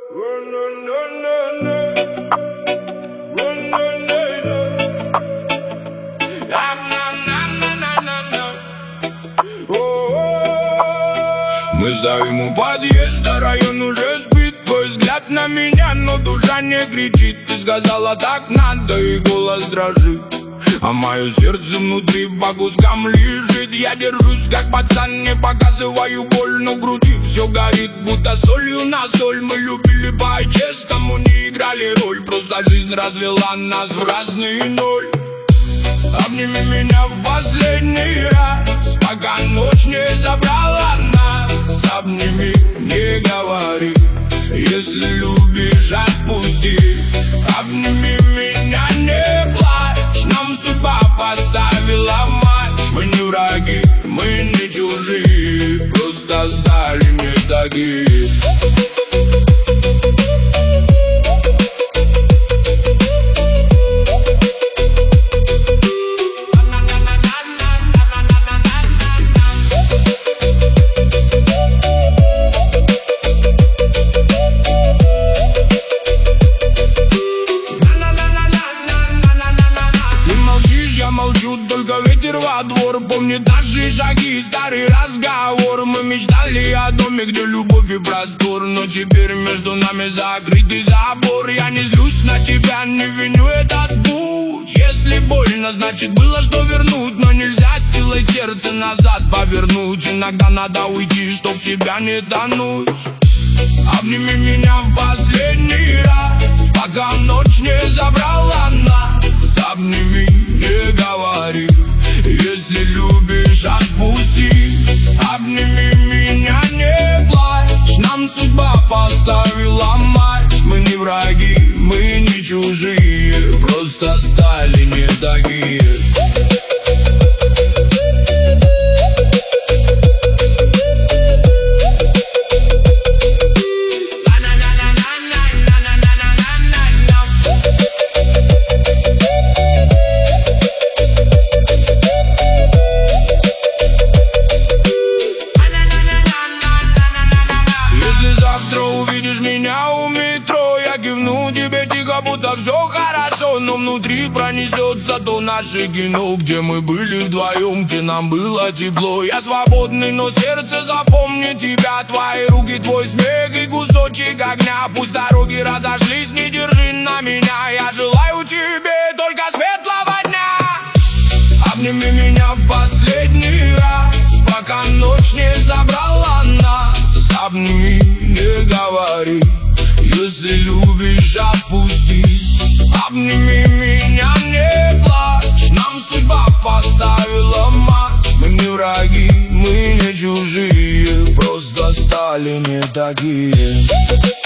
Мы стоим у подъезда, район уже спит. Твой взгляд на меня, но душа не кричит. Ты сказала так надо, и голос дрожит, а мое сердце внутри по кускам лежит. Я держусь как пацан, не показываю боль, но в груди все горит, будто солью на соль. Мы любили по-честному, не играли роль, просто жизнь развела нас в разный ноль. Обними меня в последний раз, пока ночь не забрала нас. Обними, не говори, если любишь, отпусти. Обними меня, не плачь, нам судьба поставила матч. Мы не враги, мы не чужие, просто стали не такие. Только ветер во двор, помни наши шаги, старый разговор. Мы мечтали о доме, где любовь и простор, но теперь между нами закрытый забор. Я не злюсь на тебя, не виню этот путь. Если больно, значит было что вернуть, но нельзя силой сердца назад повернуть. Иногда надо уйти, чтоб в себя не тонуть. Обними меня в последний раз, пока ночь не забрала нас. Обними, не говори, если любишь, отпусти. Обними меня, не плачь, нам судьба поставила матч. Мы не враги, мы не чужие, просто стали не такие. Увидишь меня у метро, я кивну тебе тихо, будто все хорошо. Но внутри пронесется то наше кино, где мы были вдвоем, где нам было тепло. Я свободный, но сердце запомнит тебя. Твои руки, твой смех и кусочек огня. Пусть дороги разошлись, не держи на меня. Я желаю тебе только светлого дня. Обними меня в последний раз, пока ночь не забрала нас. Обними, не говори, если любишь, отпусти. Обними меня, не плачь, нам судьба поставила матч. Мы не враги, мы не чужие, просто стали не такие.